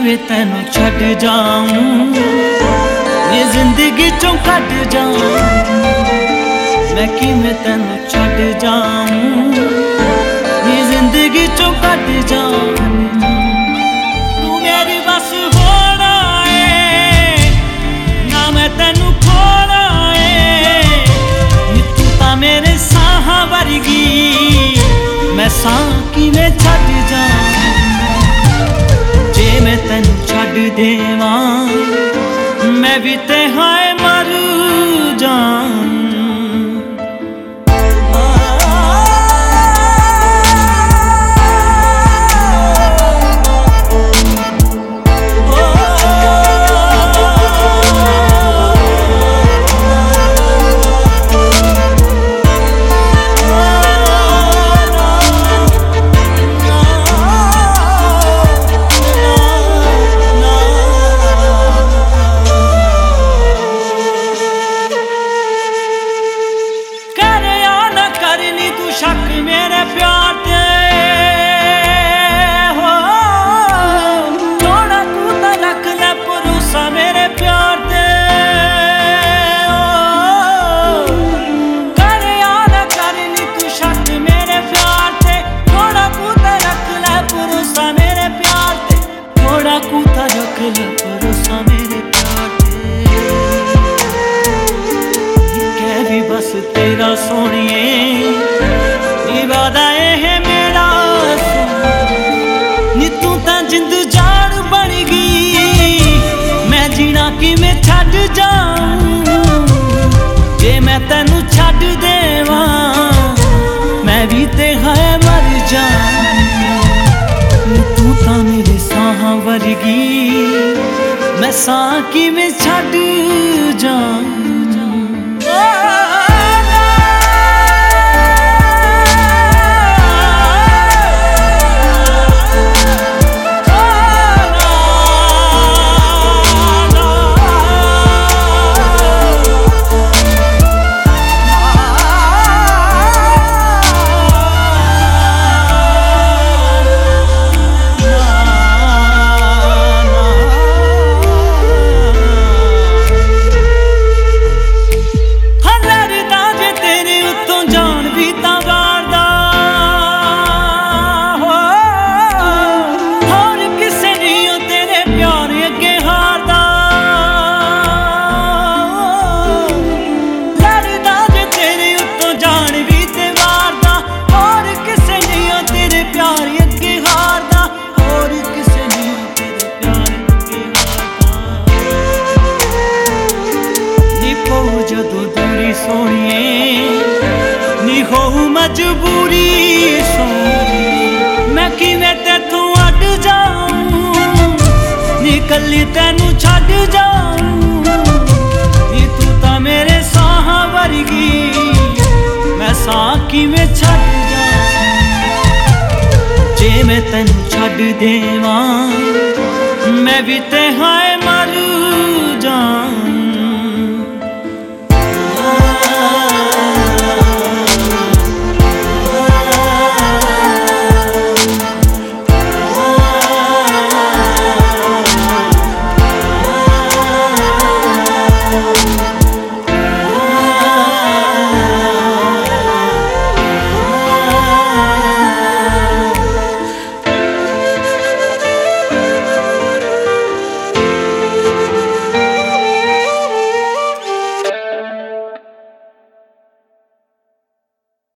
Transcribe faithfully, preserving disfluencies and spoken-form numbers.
ਵੇ ਤੈਨੂੰ ਛੱਡ ਜਾऊं, ये जिंदगी चों कट जाऊं, मैं किवें तैਨੂੰ छੱਡ जाऊं, ये जिंदगी चों कट जाऊं। तू मेरी बस होना है ना, मैं तैਨੂੰ खोना है, तू तां मेरे साहां वर्गी, मैं सां किवें छੱਡ जाऊं। जे मैं तैਨੂੰ छੱਡ देवां, मैं भी ते हाय मर जाऊं। शक मेरे प्यार ते हो, थोड़ा तू तो रख ले भरोसा मेरे प्यार ते हो। कर या ना कर नी तू शक मेरे प्यार ते, थोड़ा तू तो रख ले भरोसा मेरे प्यार ते, थोड़ा तू तो रख ले भरोसा मेरे प्यार ते। कह भी बस तेरा सोनिए वादा है मेरा, नी तू तां जिंद जान बन गई, मैं जीना किवें छੱਡ जाऊं। जे मैं तैਨੂੰ छੱਡ देवां, मैं भी ते हाय मर जाऊं। तू तां मेरे साहां वर्गी, मैं सां किवें छੱਡ जाऊं। जदों दूरी सोनिए नी हो मजबूरी सोनिए, मैं किवें तेथों अड जाऊं, नी कल्ली तैनू छੱਡ जाऊं। नी तू तां मेरे साहां वर्गी, मैं सां किवें छੱਡ जाऊं। जे मैं तैनू छੱਡ देवां, मैं भी ते हाय